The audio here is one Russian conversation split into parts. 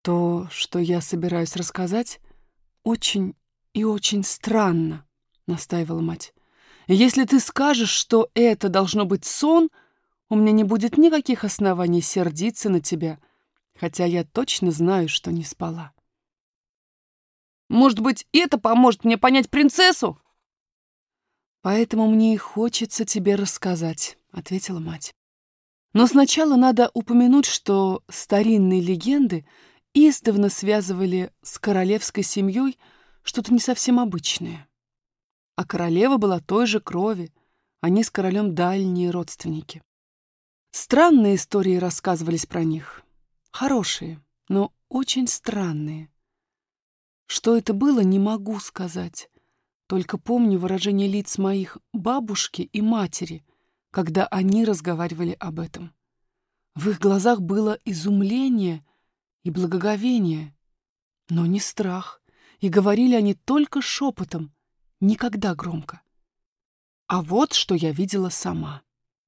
То, что я собираюсь рассказать, очень и очень странно, настаивала мать. Если ты скажешь, что это должно быть сон, у меня не будет никаких оснований сердиться на тебя, хотя я точно знаю, что не спала. Может быть, это поможет мне понять принцессу? Поэтому мне и хочется тебе рассказать, ответила мать. Но сначала надо упомянуть, что старинные легенды издавна связывали с королевской семьей что-то не совсем обычное. А королева была той же крови, они с королем дальние родственники. Странные истории рассказывались про них. Хорошие, но очень странные. Что это было, не могу сказать. Только помню выражение лиц моих бабушки и матери, когда они разговаривали об этом. В их глазах было изумление и благоговение, но не страх, и говорили они только шепотом, никогда громко. А вот что я видела сама.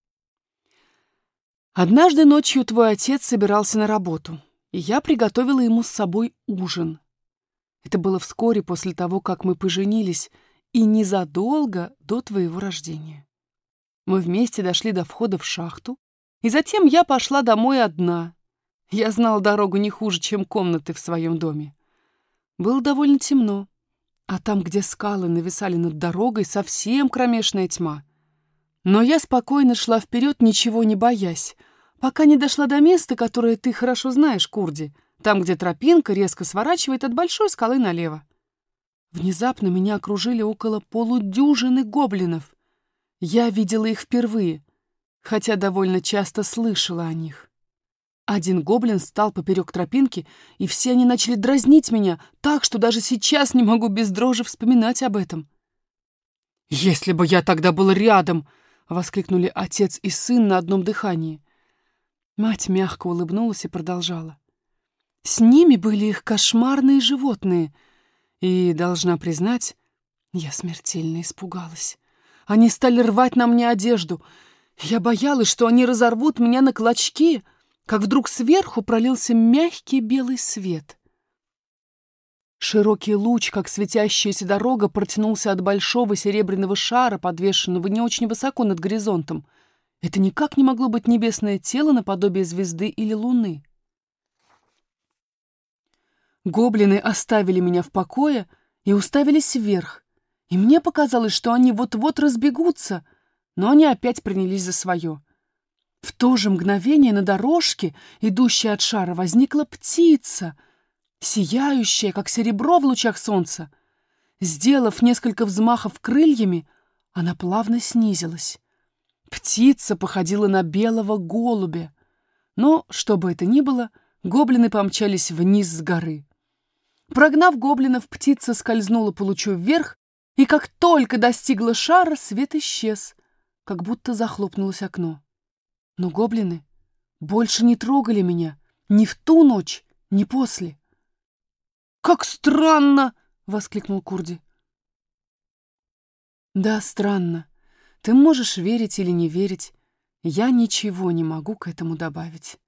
Однажды ночью твой отец собирался на работу, и я приготовила ему с собой ужин. Это было вскоре после того, как мы поженились, и незадолго до твоего рождения. Мы вместе дошли до входа в шахту, и затем я пошла домой одна. Я знала дорогу не хуже, чем комнаты в своем доме. Было довольно темно, а там, где скалы нависали над дорогой, совсем кромешная тьма. Но я спокойно шла вперед, ничего не боясь, пока не дошла до места, которое ты хорошо знаешь, Курди, там, где тропинка резко сворачивает от большой скалы налево. Внезапно меня окружили около полудюжины гоблинов. Я видела их впервые, хотя довольно часто слышала о них. Один гоблин стал поперек тропинки, и все они начали дразнить меня так, что даже сейчас не могу без дрожи вспоминать об этом. «Если бы я тогда был рядом!» — воскликнули отец и сын на одном дыхании. Мать мягко улыбнулась и продолжала. С ними были их кошмарные животные, и, должна признать, я смертельно испугалась. Они стали рвать на мне одежду. Я боялась, что они разорвут меня на клочки, как вдруг сверху пролился мягкий белый свет. Широкий луч, как светящаяся дорога, протянулся от большого серебряного шара, подвешенного не очень высоко над горизонтом. Это никак не могло быть небесное тело наподобие звезды или луны. Гоблины оставили меня в покое и уставились вверх, и мне показалось, что они вот-вот разбегутся, но они опять принялись за свое. В то же мгновение на дорожке, идущей от шара, возникла птица, сияющая, как серебро в лучах солнца. Сделав несколько взмахов крыльями, она плавно снизилась. Птица походила на белого голубя, но, что бы это ни было, гоблины помчались вниз с горы. Прогнав гоблинов, птица скользнула по лучу вверх, и как только достигла шара, свет исчез, как будто захлопнулось окно. Но гоблины больше не трогали меня ни в ту ночь, ни после. «Как странно!» — воскликнул Курди. Да, странно. Ты можешь верить или не верить. Я ничего не могу к этому добавить.